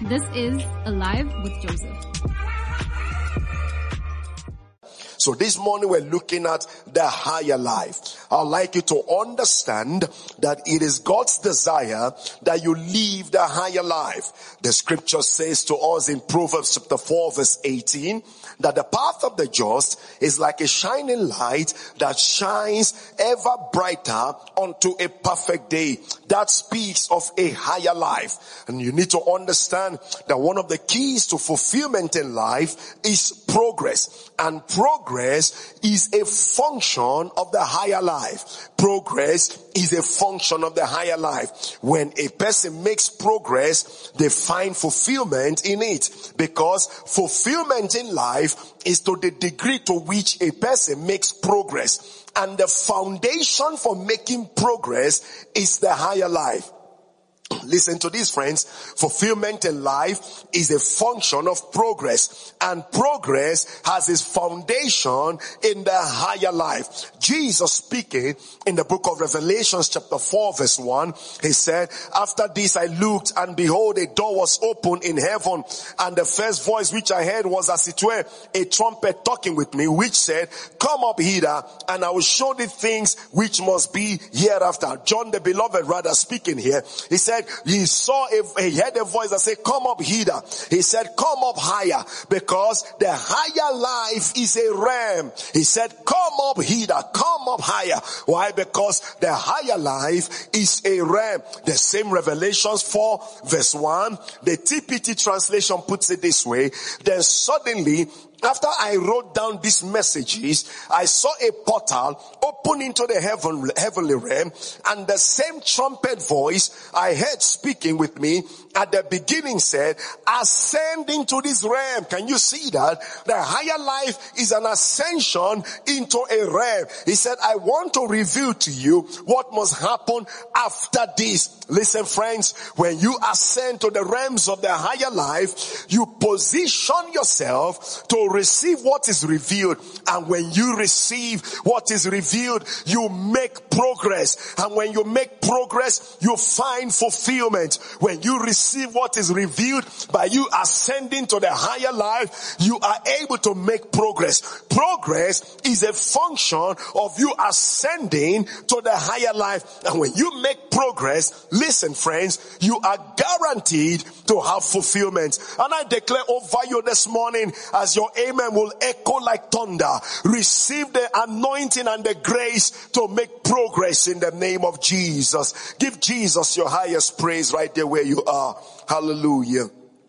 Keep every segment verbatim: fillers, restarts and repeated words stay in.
This is Alive with Joseph. So this morning we're looking at the higher life. I'd like you to understand that it is God's desire that you live the higher life. The scripture says to us in Proverbs chapter four verse eighteen that the path of the just is like a shining light that shines ever brighter unto a perfect day. That speaks of a higher life. And you need to understand that one of the keys to fulfillment in life is progress. And progress is a function of the higher life. Progress is a function of the higher life. When a person makes progress, they find fulfillment in it. Because fulfillment in life is to the degree to which a person makes progress. And the foundation for making progress is the higher life. Listen to this, friends. Fulfillment in life is a function of progress, and progress has its foundation in the higher life. Jesus speaking in the book of Revelation chapter four verse one, he said, after this I looked, and behold, a door was opened in heaven, and the first voice which I heard was as it were a trumpet talking with me, which said, come up hither, and I will show thee things which must be hereafter. John the beloved rather speaking here, he said, he saw a, he heard a voice that said, come up hither. He said, come up higher, because the higher life is a realm. He said, come up hither, come up higher. Why? Because the higher life is a realm. The same Revelations four verse one, the T P T translation puts it this way. Then suddenly, after I wrote down these messages, I saw a portal open into the heaven, heavenly realm, and the same trumpet voice I heard speaking with me at the beginning said, ascend into this realm. Can you see that? The higher life is an ascension into a realm. He said, I want to reveal to you what must happen after this. Listen, friends, when you ascend to the realms of the higher life, you position yourself to receive what is revealed. And when you receive what is revealed, you make progress. And when you make progress, you find fulfillment. When you receive what is revealed by you ascending to the higher life, you are able to make progress. Progress is a function of you ascending to the higher life. And when you make progress, listen, friends, you are guaranteed to have fulfillment. And I declare over you this morning, as your amen will echo like thunder, receive the anointing and the grace to make progress in the name of Jesus. Give Jesus your highest praise right there where you are. Hallelujah.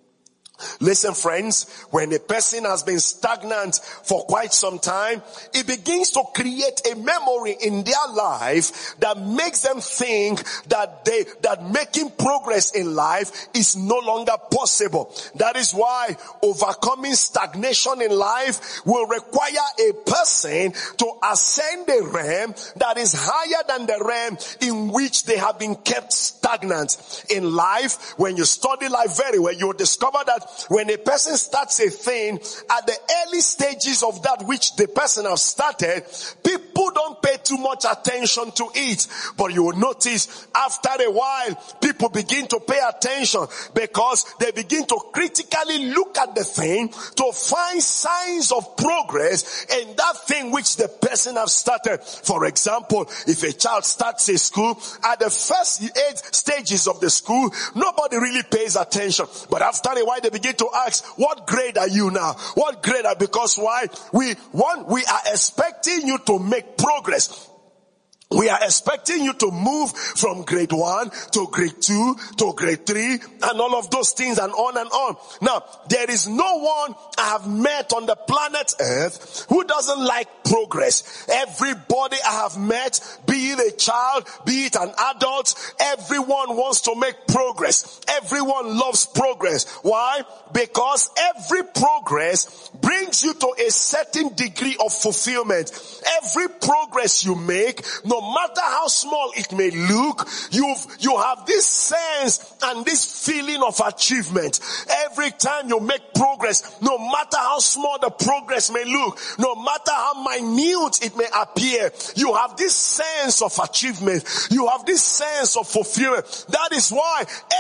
Listen, friends, when a person has been stagnant for quite some time, it begins to create a memory in their life that makes them think that they, that making progress in life is no longer possible. That is why overcoming stagnation in life will require a person to ascend a realm that is higher than the realm in which they have been kept stagnant. In life, when you study life very well, you'll discover that when a person starts a thing, at the early stages of that which the person has started, people don't pay too much attention to it. But you will notice after a while, people begin to pay attention because they begin to critically look at the thing to find signs of progress in that thing which the person has started. For example, if a child starts a school, at the first eight stages of the school, nobody really pays attention. But after a while, they begin to ask, what grade are you now? What grade are, because why? We want, we are expecting you to make progress. We are expecting you to move from grade one to grade two to grade three and all of those things and on and on. Now, there is no one I have met on the planet Earth who doesn't like progress. Everybody I have met, be it a child, be it an adult, everyone wants to make progress. Everyone loves progress. Why? Because every progress brings you to a certain degree of fulfillment. Every progress you make, no matter how small it may look, you've, you have this sense and this feeling of achievement. Every time you make progress, no matter how small the progress may look, no matter how minute it may appear, you have this sense of achievement. You have this sense of fulfillment. That is why everyone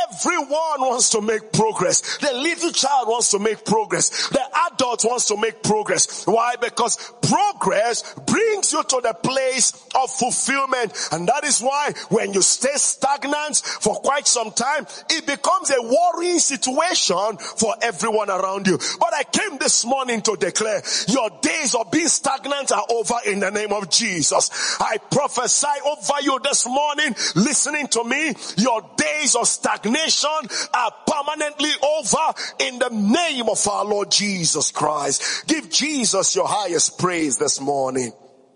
Everyone wants to make progress. The little child wants to make progress. The adult wants to make progress. Why? Because progress brings you to the place of fulfillment. And that is why when you stay stagnant for quite some time, it becomes a worrying situation for everyone around you. But I came this morning to declare your days of being stagnant are over in the name of Jesus. I prophesy over you this morning, listening to me, your days of stagnation are permanently over in the name of our Lord Jesus Christ. Give Jesus your highest praise this morning.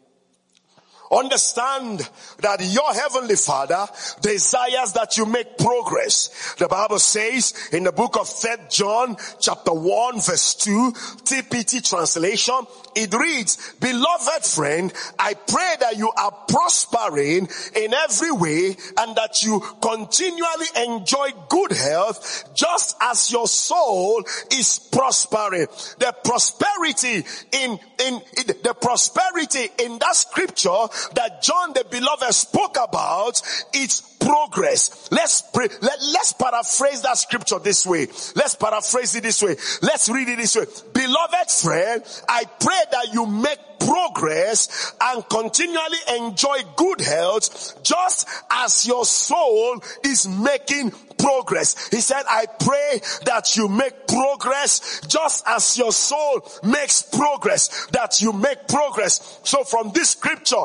Understand that your heavenly Father desires that you make progress. The Bible says in the book of Third John chapter one verse two, T P T translation, it reads, "Beloved friend, I pray that you are prospering in every way and that you continually enjoy good health just as your soul is prospering." The prosperity in, in, in the prosperity in that scripture that John the beloved spoke about, it's progress. Let's pray. Let, let's paraphrase that scripture this way. Let's paraphrase it this way. Let's read it this way. Beloved friend, I pray that you make progress and continually enjoy good health just as your soul is making progress. He said, I pray that you make progress just as your soul makes progress, that you make progress. So from this scripture,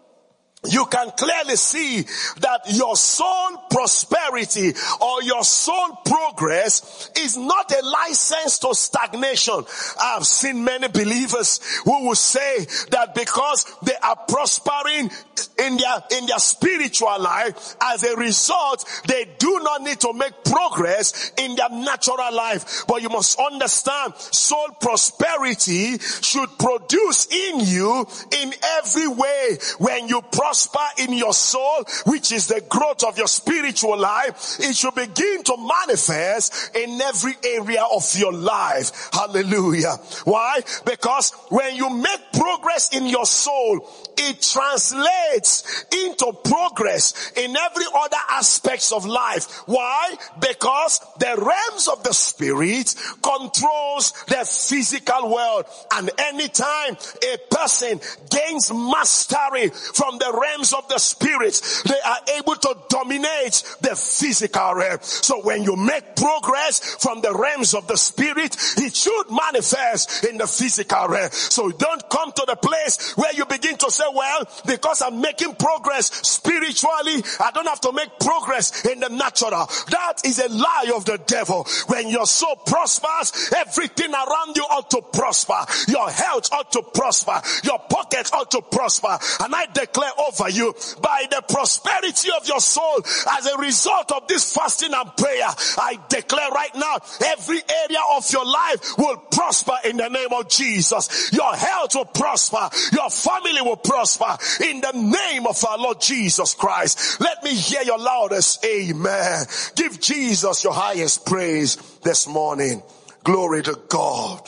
you can clearly see that your soul prosperity or your soul progress is not a license to stagnation. I've seen many believers who will say that because they are prospering in their, in their spiritual life, as a result, they do not need to make progress in their natural life. But you must understand, soul prosperity should produce in you in every way. When you prosper in your soul, which is the growth of your spiritual life, it should begin to manifest in every area of your life. Hallelujah. Why? Because when you make progress in your soul, it translates into progress in every other aspects of life. Why? Because the realms of the spirit controls the physical world, and anytime a person gains mastery from the realms of the spirit, they are able to dominate the physical realm. So when you make progress from the realms of the spirit, it should manifest in the physical realm. So don't come to the place where you begin to say, well, because I'm making progress spiritually, I don't have to make progress in the natural. That is a lie of the devil. When your soul prospers, everything around you ought to prosper. Your health ought to prosper. Your pockets ought to prosper. And I declare over you, by the prosperity of your soul, as a result of this fasting and prayer, I declare right now, every area of your life will prosper in the name of Jesus. Your health will prosper. Your family will prosper in the name of our Lord Jesus Christ. Let me hear your loudest amen. Give Jesus your highest praise this morning. Glory to God.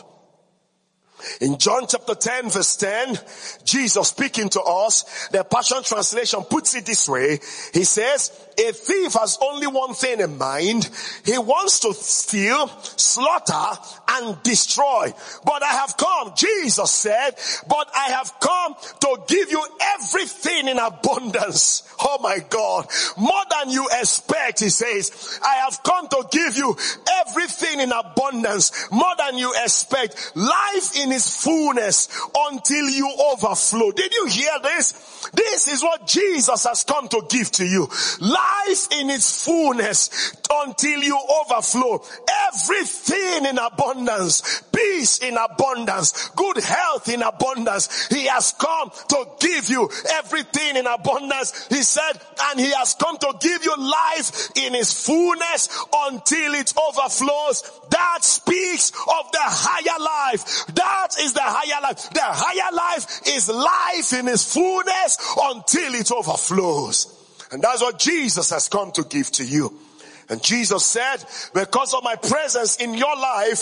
In John chapter ten verse ten, Jesus speaking to us, the Passion Translation puts it this way. He says, a thief has only one thing in mind. He wants to steal, slaughter, and destroy. But I have come, Jesus said, but I have come to give you everything in abundance. Oh my God. More than you expect, he says. I have come to give you everything in abundance. More than you expect. Life in its fullness until you overflow. Did you hear this? This is what Jesus has come to give to you. Life in its fullness until you overflow. Everything in abundance. Peace in abundance. Good health in abundance. He has come to give you everything in abundance. He said, and he has come to give you life in its fullness until it overflows. That speaks of the higher life. That is the higher life. The higher life is life in its fullness until it overflows. And that's what Jesus has come to give to you. And Jesus said, because of my presence in your life,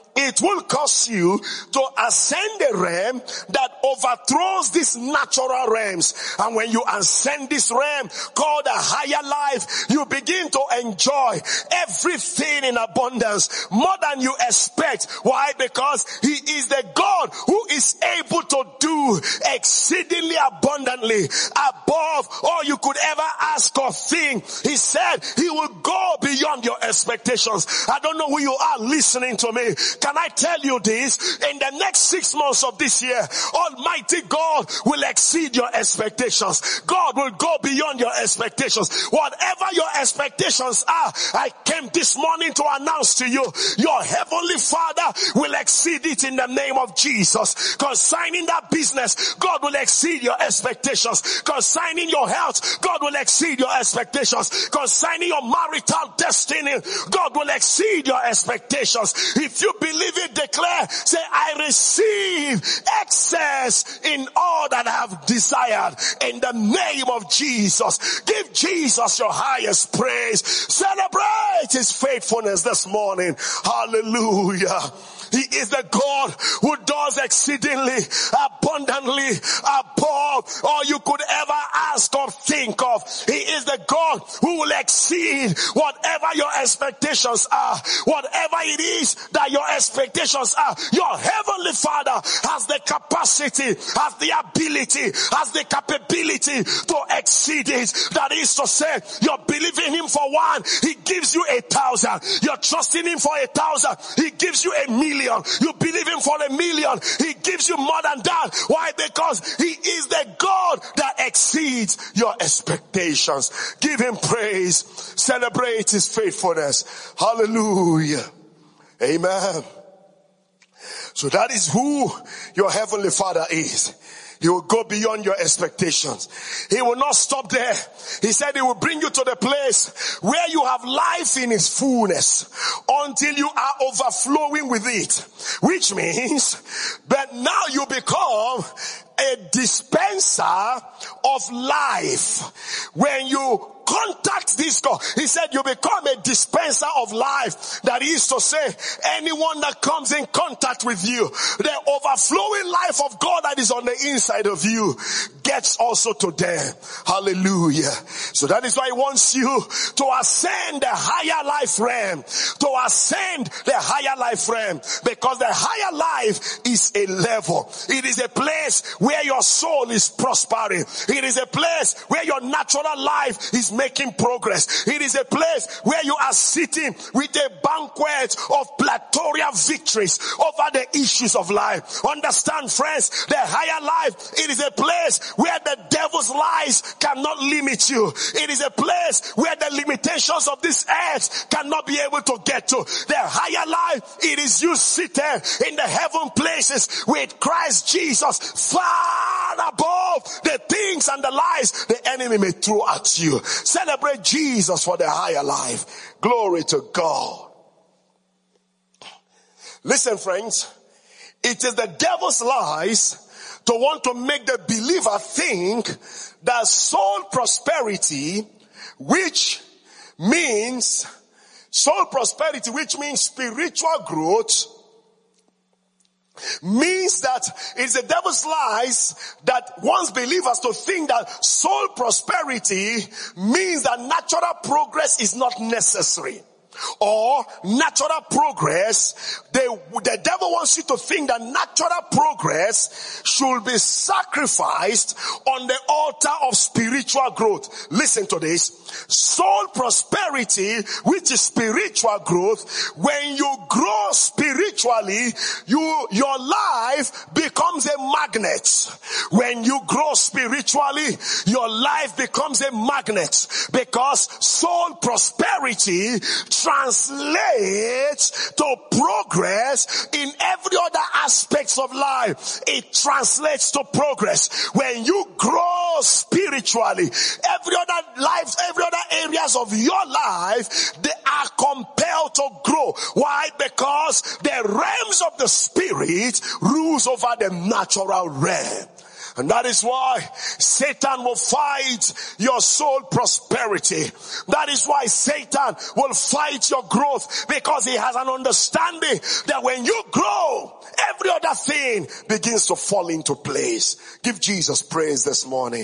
it will cause you to ascend a realm that overthrows these natural realms. And when you ascend this realm called a higher life, you begin to enjoy everything in abundance, more than you expect. Why? Because he is the God who is able to do exceedingly abundantly above all you could ever ask or think. He said he will go beyond your expectations. I don't know who you are listening to me. Can I tell you this? In the next six months of this year, Almighty God will exceed your expectations. God will go beyond your expectations. Whatever your expectations are, I came this morning to announce to you, your heavenly Father will exceed it in the name of Jesus. Concerning that business, God will exceed your expectations. Concerning your health, God will exceed your expectations. Concerning your marital destiny, God will exceed your expectations. If you believe it, declare, say, I receive excess in all that I have desired in the name of Jesus. Give Jesus your highest praise. Celebrate his faithfulness this morning. Hallelujah. He is the God who does exceedingly abundantly above all you could ever ask or think of. He is the God who will exceed whatever your expectations are. Whatever it is that your expectations are, your heavenly Father has the capacity, has the ability, has the capability to exceed it. That is to say, you're believing him for one, he gives you a thousand. You're trusting him for a thousand, he gives you a million. You believe him for a million, he gives you more than that. Why? Because he is the God that exceeds your expectations. Give him praise. Celebrate his faithfulness. Hallelujah. Amen. So that is who your heavenly Father is. He will go beyond your expectations. He will not stop there. He said he will bring you to the place where you have life in its fullness until you are overflowing with it. Which means that now you become a dispenser of life. When you contact this God, he said you become a dispenser of life. That is to say, anyone that comes in contact with you, the overflowing life of God that is on the inside of you gets also to them. Hallelujah. So that is why he wants you to ascend the higher life realm, to ascend the higher life realm, because the higher life is a level. It is a place where your soul is prospering. It is a place where your natural life is making progress. It is a place where you are sitting with a banquet of plethora victories over the issues of life. Understand, friends, the higher life, it is a place where the devil's lies cannot limit you. It is a place where the limitations of this earth cannot be able to get to. The higher life, it is you seated in the heaven places with Christ Jesus, far above the things and the lies the enemy may throw at you. Celebrate Jesus for the higher life. Glory to God. Listen, friends, it is the devil's lies to want to make the believer think that soul prosperity, which means soul prosperity, which means spiritual growth, means that it's the devil's lies that wants believers to think that soul prosperity means that natural progress is not necessary. Or natural progress, the, the devil wants you to think that natural progress should be sacrificed on the altar of spiritual growth. Listen to this. Soul prosperity, which is spiritual growth, when you grow spiritually, you, your life becomes a magnet. When you grow spiritually, your life becomes a magnet, because soul prosperity translates to progress in every other aspects of life. It translates to progress. When you grow spiritually, every other life, every other areas of your life, they are compelled to grow. Why? Because the realms of the spirit rules over the natural realm. And that is why Satan will fight your soul prosperity. That is why Satan will fight your growth, because he has an understanding that when you grow, every other thing begins to fall into place. Give Jesus praise this morning.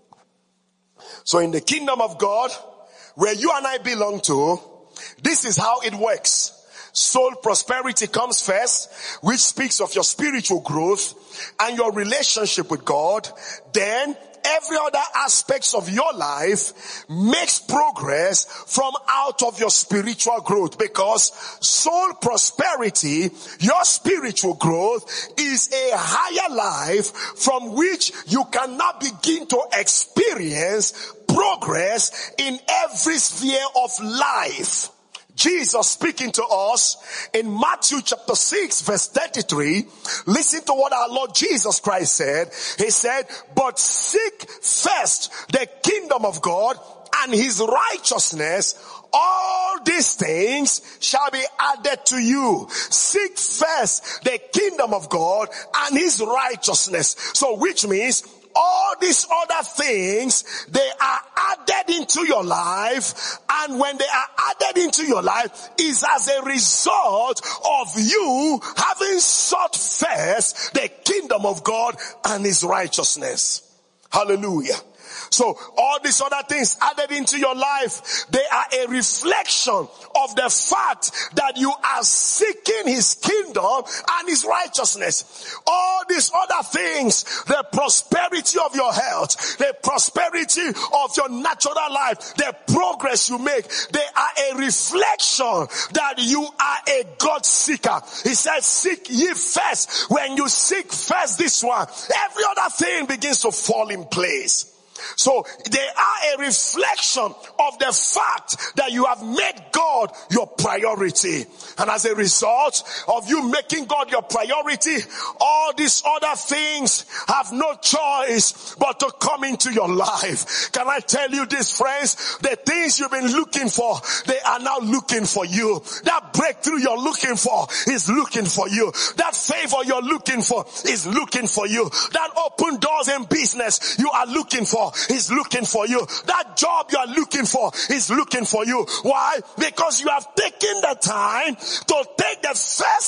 So in the kingdom of God, where you and I belong to, this is how it works. Soul prosperity comes first, which speaks of your spiritual growth and your relationship with God. Then every other aspects of your life makes progress from out of your spiritual growth, because soul prosperity, your spiritual growth, is a higher life from which you cannot begin to experience progress in every sphere of life. Jesus speaking to us in Matthew chapter six verse thirty-three, listen to what our Lord Jesus Christ said. He said, but seek first the kingdom of God and his righteousness, all these things shall be added to you. Seek first the kingdom of God and his righteousness. So which means all these other things, they are added into your life, and when they are added into your life is as a result of you having sought first the kingdom of God and his righteousness. Hallelujah. So all these other things added into your life, they are a reflection of the fact that you are seeking his kingdom and his righteousness. All these other things, the prosperity of your health, the prosperity of your natural life, the progress you make, they are a reflection that you are a God seeker. He says, seek ye first. When you seek first this one, every other thing begins to fall in place. So they are a reflection of the fact that you have made God your priority. And as a result of you making God your priority, all these other things have no choice but to come into your life. Can I tell you this, friends? The things you've been looking for, they are now looking for you. That breakthrough you're looking for is looking for you. That favor you're looking for is looking for you. That open doors in business you are looking for is looking for you. That job you are looking for is looking for you. Why? Because you have taken the time to take the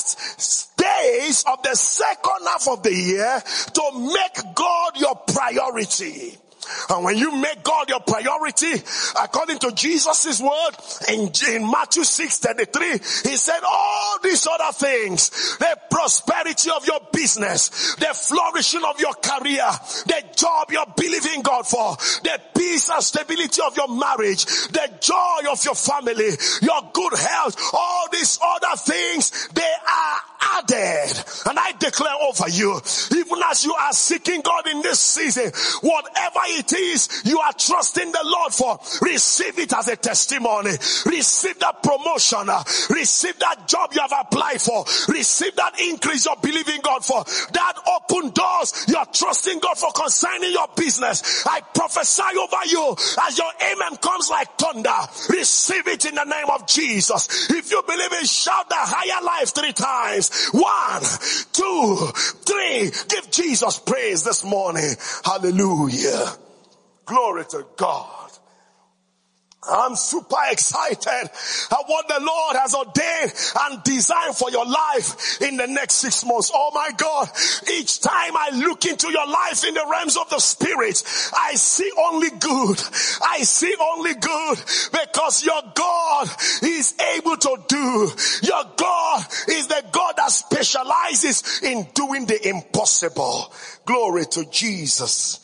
first days of the second half of the year to make God your priority. And when you make God your priority, according to Jesus' word in, in Matthew six thirty-three, he said all these other things, the prosperity of your business, the flourishing of your career, the job you're believing God for, the peace and stability of your marriage, the joy of your family, your good health, all these other things, they are added. And I declare over you, even as you are seeking God in this season, whatever it is you are trusting the Lord for, receive it as a testimony. Receive that promotion. Receive that job you have applied for. Receive that increase you're believing God for. That open doors you're trusting God for concerning your business. I prophesy over you as your amen comes like thunder. Receive it in the name of Jesus. If you believe it, shout the higher life three times. One, two, three. Give Jesus praise this morning. Hallelujah. Glory to God. I'm super excited at what the Lord has ordained and designed for your life in the next six months. Oh my God. Each time I look into your life in the realms of the spirit, I see only good. I see only good, because your God is able to do. Your God is the God that specializes in doing the impossible. Glory to Jesus.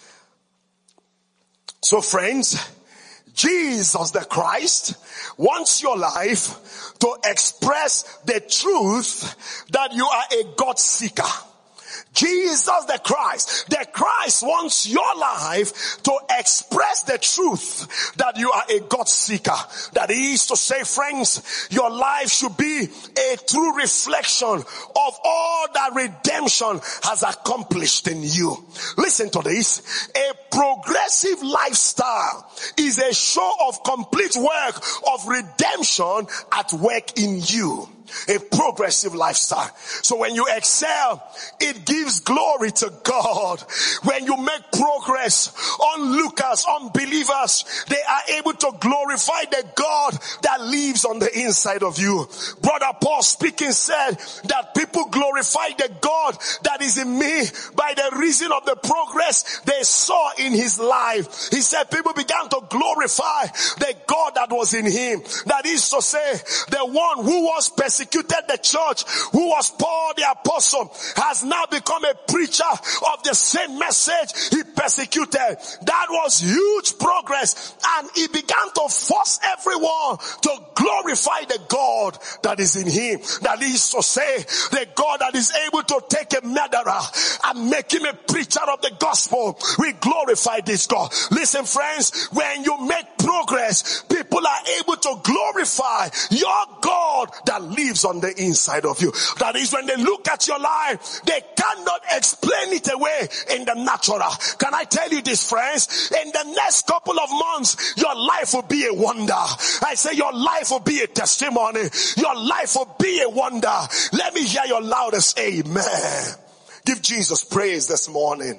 So friends, Jesus the Christ wants your life to express the truth that you are a God seeker. Jesus the Christ, the Christ wants your life to express the truth that you are a God seeker. That is to say, friends, your life should be a true reflection of all that redemption has accomplished in you. Listen to this. A progressive lifestyle is a show of complete work of redemption at work in you. A progressive lifestyle. So when you excel, it it gives glory to God. When you make progress, onlookers, unbelievers, they are able to glorify the God that lives on the inside of you. Brother Paul speaking said that people glorify the God that is in me by the reason of the progress they saw in his life. He said people began to glorify the God that was in him. That is to say, the one who was persecuted the church, who was Paul the apostle, has now become a preacher of the same message he persecuted. That was huge progress, and he began to force everyone to glorify the God that is in him. That is to say, the God that is able to take a murderer and make him a preacher of the gospel. We glorify this God. Listen, friends, when you make progress, people are able to glorify your God that lives on the inside of you. That is, when they look at your life, they cannot explain it away in the natural. Can I tell you this, friends? In the next couple of months, your life will be a wonder. I say your life will be a testimony. Your life will be a wonder. Let me hear your loudest amen. Give Jesus praise this morning.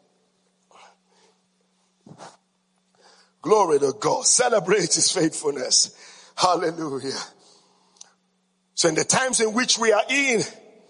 Glory to God. Celebrate his faithfulness. Hallelujah. So in the times in which we are in,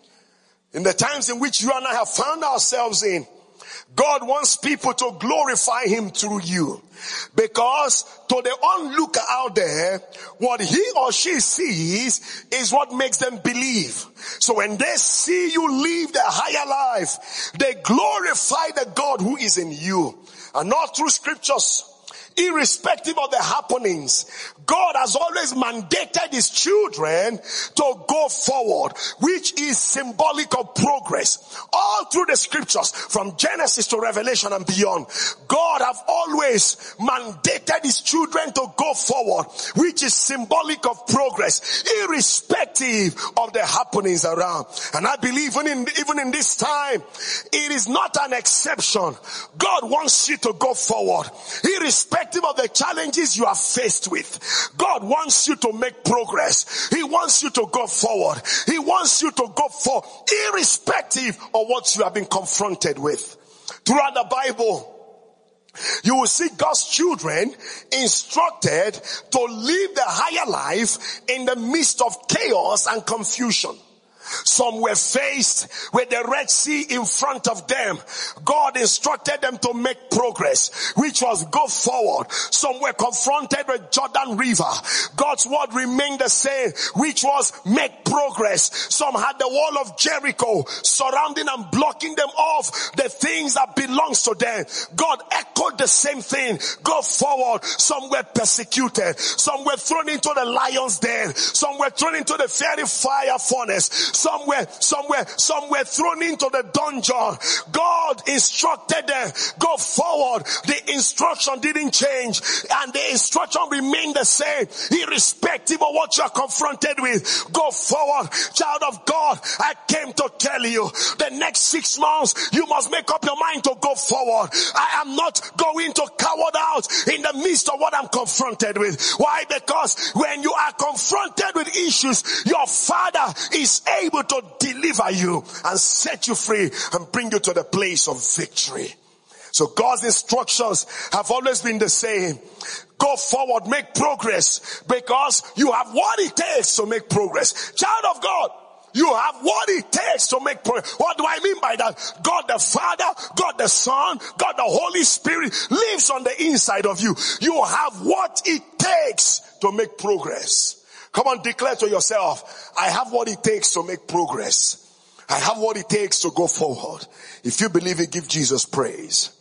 in the times in which you and I have found ourselves in, God wants people to glorify him through you. Because to the onlooker out there, what he or she sees is what makes them believe. So when they see you live the higher life, they glorify the God who is in you. And all through scriptures, irrespective of the happenings, God has always mandated his children to go forward, which is symbolic of progress. All through the scriptures, from Genesis to Revelation and beyond, God have always mandated his children to go forward, which is symbolic of progress, irrespective of the happenings around. And I believe even in, even in this time, it is not an exception. God wants you to go forward, irrespective of the challenges you are faced with. God wants you to make progress. He wants you to go forward. He wants you to go forward, irrespective of what you have been confronted with. Throughout the Bible, you will see God's children instructed to live the higher life in the midst of chaos and confusion. Some were faced with the Red Sea in front of them. God instructed them to make progress, which was go forward. Some were confronted with Jordan River. God's word remained the same, which was make progress. Some had the wall of Jericho surrounding and blocking them off the things that belongs to them. God echoed the same thing. Go forward. Some were persecuted. Some were thrown into the lion's den. Some were thrown into the fiery fire furnace. Somewhere, somewhere, somewhere thrown into the dungeon. God instructed them, go forward. The instruction didn't change, and the instruction remained the same, irrespective of what you are confronted with. Go forward, child of God. I came to tell you, the next six months, you must make up your mind to go forward. I am not going to cower out in the midst of what I'm confronted with. Why? Because when you are confronted with issues, your Father is able to deliver you and set you free and bring you to the place of victory. So God's instructions have always been the same. Go forward, make progress, because you have what it takes to make progress. Child of God, you have what it takes to make progress. What do I mean by that? God the Father, God the Son, God the Holy Spirit lives on the inside of you. You have what it takes to make progress. Come on, declare to yourself, I have what it takes to make progress. I have what it takes to go forward. If you believe it, give Jesus praise.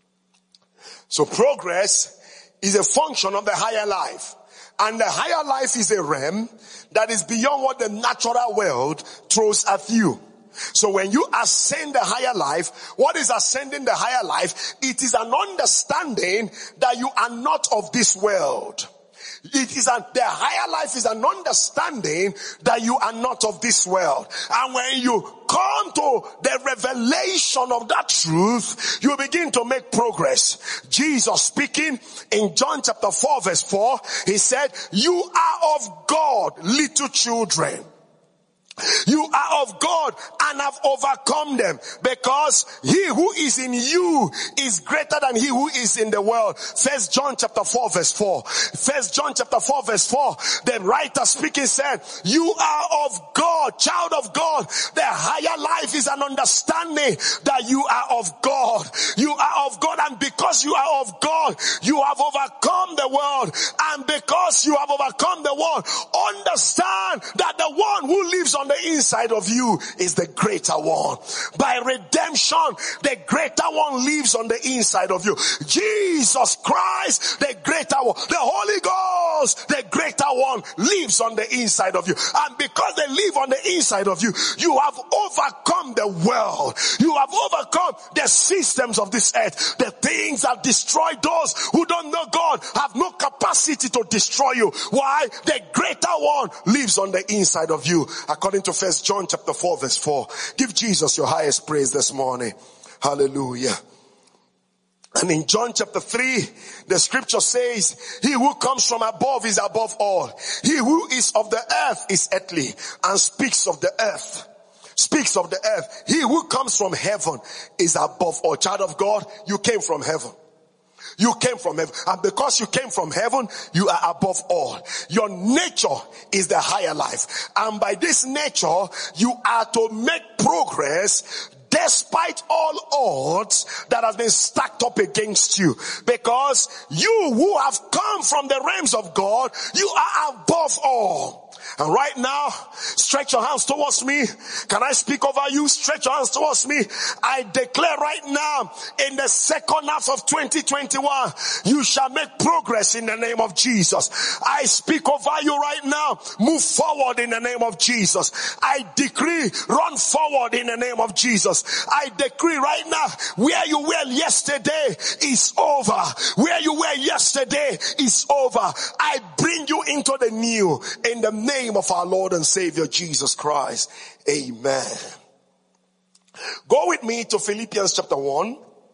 So progress is a function of the higher life. And the higher life is a realm that is beyond what the natural world throws at you. So when you ascend the higher life, what is ascending the higher life? It is an understanding that you are not of this world. It is a, the higher life is an understanding that you are not of this world. And when you come to the revelation of that truth, you begin to make progress. Jesus speaking in John chapter four verse four, he said, you are of God, little children. You are of God and have overcome them, because he who is in you is greater than he who is in the world. First John chapter four verse four. First John chapter four verse four. The writer speaking said, you are of God, child of God. The higher life is an understanding that you are of God. You are of God, and because you are of God, you have overcome the world. And because you have overcome the world, understand that the one who lives on the inside of you is the greater one. By redemption, the greater one lives on the inside of you. Jesus Christ, the greater one. The Holy Ghost, the greater one, lives on the inside of you. And because they live on the inside of you, you have overcome the world. You have overcome the systems of this earth. The things that destroy those who don't know God have no capacity to destroy you. Why? The greater one lives on the inside of you. According to First John chapter four verse four. Give Jesus your highest praise this morning. Hallelujah. And in John chapter three, the scripture says, he who comes from above is above all. He who is of the earth is earthly and speaks of the earth. Speaks of the earth. He who comes from heaven is above all. Child of God, you came from heaven. You came from heaven. And because you came from heaven, you are above all. Your nature is the higher life. And by this nature, you are to make progress despite all odds that has been stacked up against you. Because you who have come from the realms of God, you are above all. And right now, stretch your hands towards me. Can I speak over you? Stretch your hands towards me. I declare right now, in the second half of twenty twenty-one, you shall make progress in the name of Jesus. I speak over you right now. Move forward in the name of Jesus. I decree, run forward in the name of Jesus. I decree right now, where you were yesterday is over. Where you were yesterday is over. I bring you into the new in the name of our Lord and Savior Jesus Christ. Amen. Go with me to Philippians chapter one.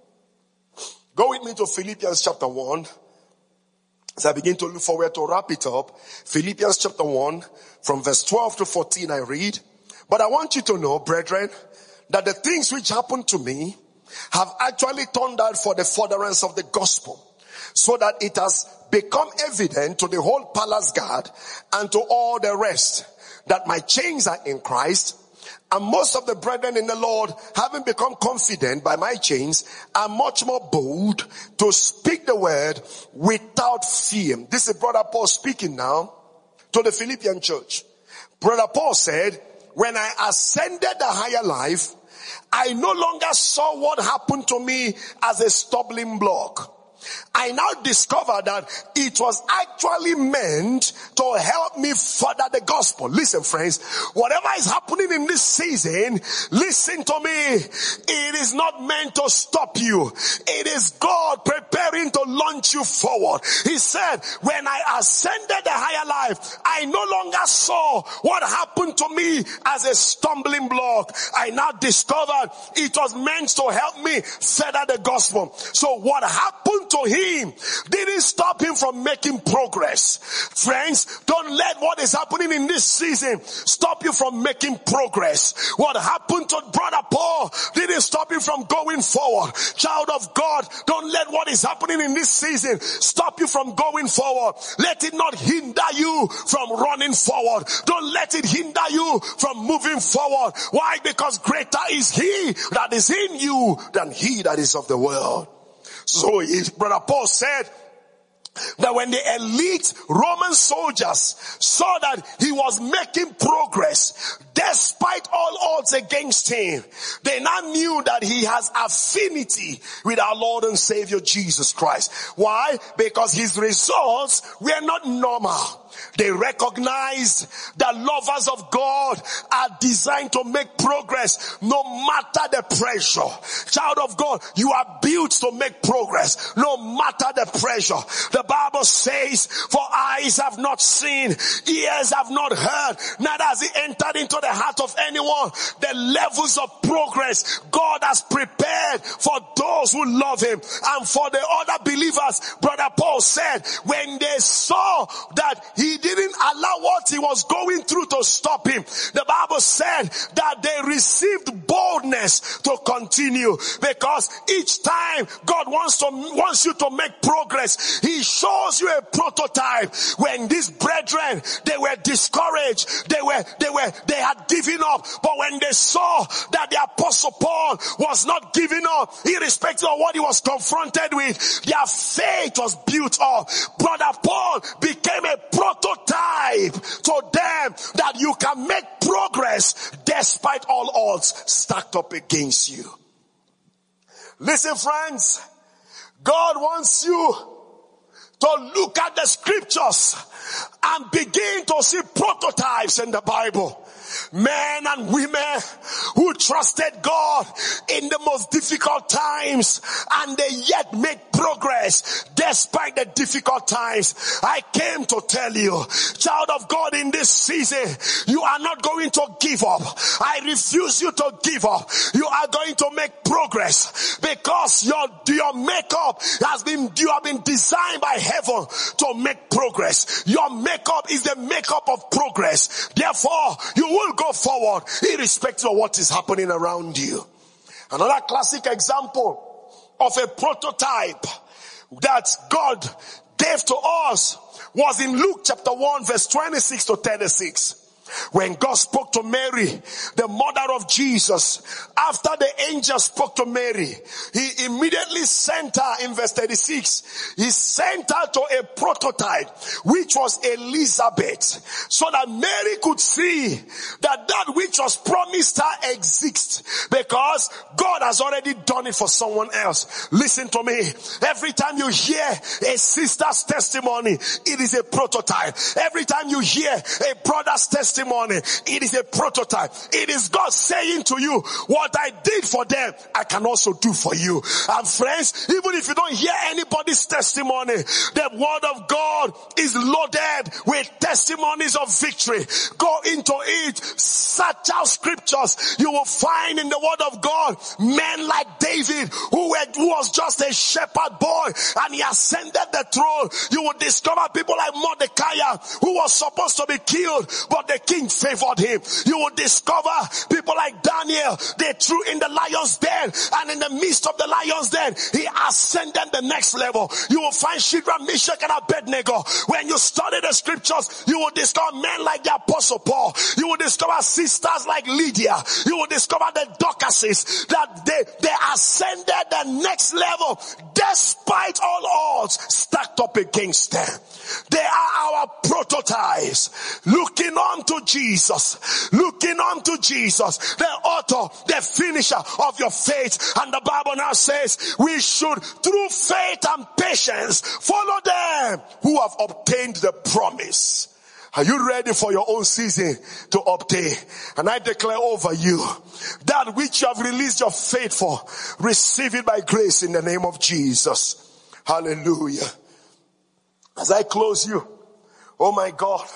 Go with me to Philippians chapter one. As I begin to look forward to wrap it up. Philippians chapter one, from verse twelve to fourteen I read. But I want you to know, brethren, that the things which happened to me have actually turned out for the furtherance of the gospel, so that it has become evident to the whole palace guard and to all the rest that my chains are in Christ. And most of the brethren in the Lord, having become confident by my chains, are much more bold to speak the word without fear. This is Brother Paul speaking now to the Philippian church. Brother Paul said, when I ascended the higher life, I no longer saw what happened to me as a stumbling block. I now discover that it was actually meant to help me further the gospel. Listen, friends, whatever is happening in this season, listen to me. It is not meant to stop you. It is God preparing to launch you forward. He said, when I ascended the higher life, I no longer saw what happened to me as a stumbling block. I now discovered it was meant to help me further the gospel. So what happened to him didn't stop him from making progress. Friends, don't let what is happening in this season stop you from making progress. What happened to Brother Paul didn't stop him from going forward. Child of God, don't let what is happening in this season stop you from going forward. Let it not hinder you from running forward. Don't let it hinder you from moving forward. Why? Because greater is he that is in you than he that is of the world. So his Brother Paul said that when the elite Roman soldiers saw that he was making progress despite all odds against him, they now knew that he has affinity with our Lord and Savior Jesus Christ. Why? Because his results were not normal. They recognized that lovers of God are designed to make progress no matter the pressure. Child of God, you are built to make progress no matter the pressure. The Bible says, for eyes have not seen, ears have not heard, neither has it entered into the heart of anyone the levels of progress God has prepared for those who love him. And for the other believers, Brother Paul said, when they saw that he he didn't allow what he was going through to stop him. The Bible said that they received boldness to continue, because each time God wants to wants you to make progress, he shows you a prototype. When these brethren, they were discouraged, they were they were they had given up, but when they saw that the Apostle Paul was not giving up, irrespective of what he was confronted with, their faith was built up. Brother Paul became a prototype to them that you can make progress despite all odds stacked up against you. Listen, friends, God wants you to look at the scriptures and begin to see prototypes in the Bible. Men and women who trusted God in the most difficult times, and they yet made progress despite the difficult times. I came to tell you, child of God, in this season, you are not going to give up. I refuse you to give up. You are going to make progress, because your, your makeup has been, you have been designed by heaven to make progress. Your makeup is the makeup of progress. Therefore, you will go forward irrespective of what is happening around you. Another classic example of a prototype that God gave to us was in Luke chapter one verse twenty-six to thirty-six. When God spoke to Mary, the mother of Jesus, after the angel spoke to Mary, he immediately sent her, in verse thirty-six, he sent her to a prototype, which was Elizabeth, so that Mary could see that that which was promised her exists, because God has already done it for someone else. Listen to me. Every time you hear a sister's testimony, it is a prototype. Every time you hear a brother's testimony, it is a prototype. It is God saying to you, what I did for them, I can also do for you. And friends, even if you don't hear anybody's testimony, the word of God is loaded with testimonies of victory. Go into it, search out scriptures. You will find in the word of God men like David, who, were, who was just a shepherd boy, and he ascended the throne. You will discover people like Mordecai, who was supposed to be killed, but the king favored him. You will discover people like Daniel. They threw in the lion's den, and in the midst of the lion's den, he ascended the next level. You will find Shadrach, Meshach, and Abednego. When you study the scriptures, you will discover men like the Apostle Paul. You will discover sisters like Lydia. You will discover the Dorcases, that they, they ascended the next level despite all odds stacked up against them. They are our prototypes, looking on to Jesus, looking on to Jesus, the author, the finisher of your faith. And the Bible now says we should, through faith and patience, follow them who have obtained the promise. Are you ready for your own season to obtain? And I declare over you, that which you have released your faith for, receive it by grace in the name of Jesus. Hallelujah. As I close you, oh my God,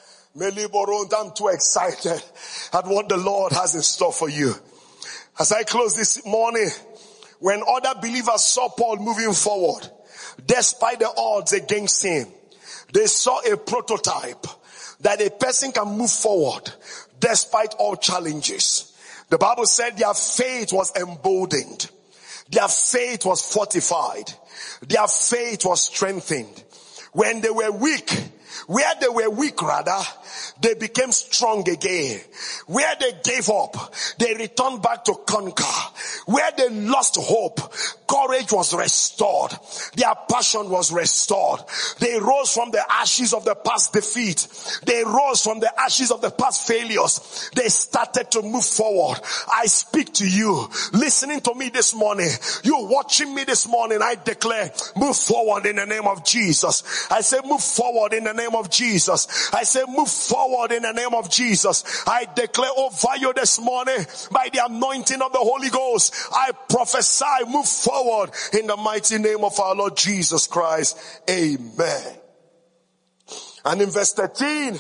I'm too excited at what the Lord has in store for you. As I close this morning, when other believers saw Paul moving forward, despite the odds against him, they saw a prototype that a person can move forward despite all challenges. The Bible said their faith was emboldened. Their faith was fortified. Their faith was strengthened. When they were weak, where they were weak rather, they became strong again. Where they gave up, they returned back to conquer. Where they lost hope, courage was restored. Their passion was restored. They rose from the ashes of the past defeat. They rose from the ashes of the past failures. They started to move forward. I speak to you, listening to me this morning. You watching me this morning, I declare, move forward in the name of Jesus. I say move forward in the name of Jesus. I say move forward in the name of Jesus. I declare over you this morning, by the anointing of the Holy Ghost, I prophesy, move forward in the mighty name of our Lord Jesus Christ. Amen. And in verse thirteen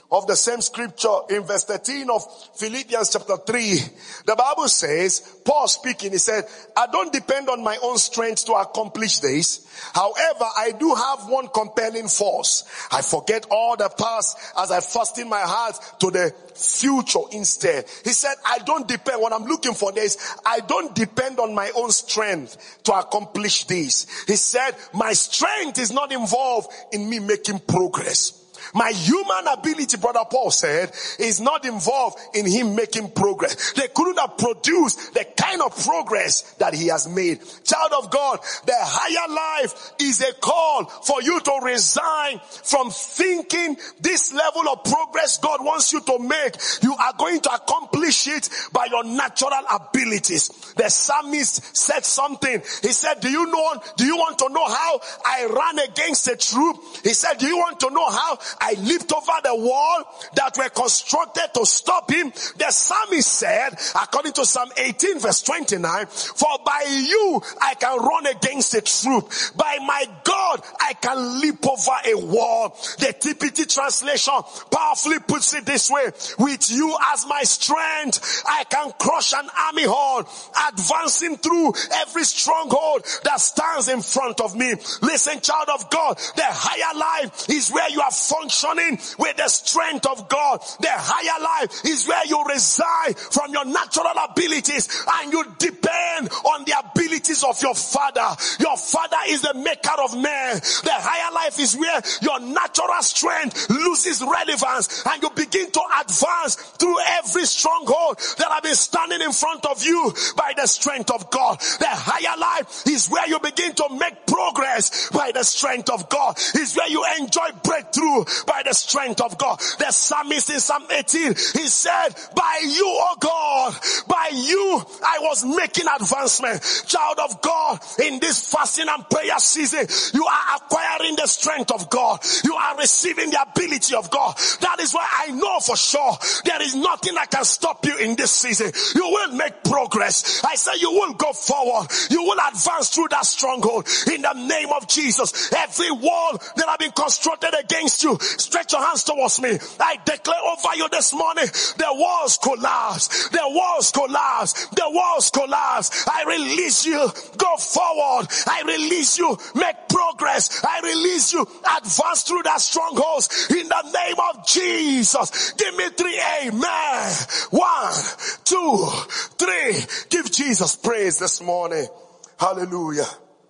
of the same scripture in verse thirteen of Philippians chapter three, the Bible says, Paul speaking, he said, I don't depend on my own strength to accomplish this. However, I do have one compelling force. I forget all the past as I fasten my heart to the future instead. He said, I don't depend, what I'm looking for this, I don't depend on my own strength to accomplish this. He said, my strength is not involved in me making progress. My human ability, Brother Paul said, is not involved in him making progress. They couldn't have produced the kind of progress that he has made. Child of God, the higher life is a call for you to resign from thinking this level of progress God wants you to make. You are going to accomplish it by your natural abilities. The psalmist said something. He said, do you know, do you want to know how I ran against a troop? He said, do you want to know how I leaped over the wall that were constructed to stop him? The psalmist said, according to Psalm eighteen verse twenty-nine, for by you I can run against a troop. By my God, I can leap over a wall. The T P T translation powerfully puts it this way: with you as my strength, I can crush an army horde, advancing through every stronghold that stands in front of me. Listen, child of God, the higher life is where you are functioning with the strength of God. The higher life is where you reside from your natural abilities and you depend on the abilities of your Father. Your Father is the maker of man. The higher life is where your natural strength loses relevance and you begin to advance through every stronghold that have been standing in front of you by the strength of God. The higher life is where you begin to make progress by the strength of God. Is where you enjoy breakthrough by the strength of God. The psalmist in Psalm eighteen, he said, by you, oh God, by you I was making advancement. Child of God, in this fasting and prayer season, you are acquiring the strength of God. You are receiving the ability of God. That is why I know for sure there is nothing that can stop you in this season. You will make progress. I say you will go forward. You will advance through that stronghold in the name of Jesus. Every wall that have been constructed against you, stretch your hands towards me. I declare over you this morning, the walls collapse. The walls collapse. The walls collapse. I release you. Go forward. I release you. Make progress. I release you. Advance through that strongholds in the name of Jesus. Give me three amen. One, two, three. Give Jesus praise this morning. Hallelujah.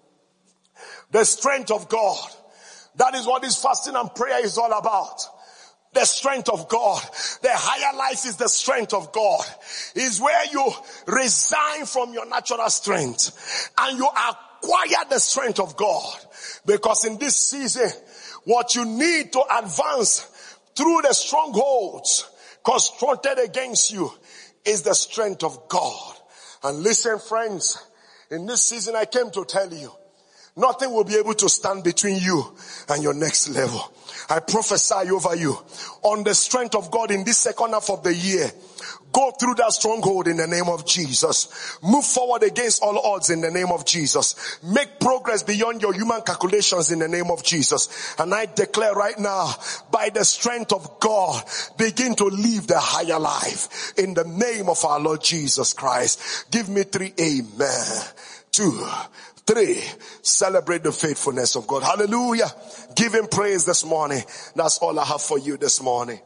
The strength of God. That is what this fasting and prayer is all about. The strength of God. The higher life is the strength of God. Is where you resign from your natural strength and you acquire the strength of God. Because in this season, what you need to advance through the strongholds constructed against you is the strength of God. And listen, friends, in this season I came to tell you, nothing will be able to stand between you and your next level. I prophesy over you on the strength of God in this second half of the year. Go through that stronghold in the name of Jesus. Move forward against all odds in the name of Jesus. Make progress beyond your human calculations in the name of Jesus. And I declare right now, by the strength of God, begin to live the higher life in the name of our Lord Jesus Christ. Give me three amen. Two. Three, celebrate the faithfulness of God. Hallelujah. Give him praise this morning. That's all I have for you this morning.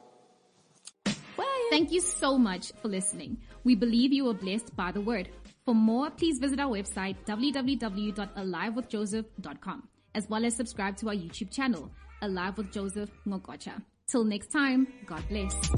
Thank you so much for listening. We believe you were blessed by the word. For more, please visit our website, w w w dot alive with joseph dot com, as well as subscribe to our YouTube channel, Alive with Joseph Ngokocha. Till next time, God bless.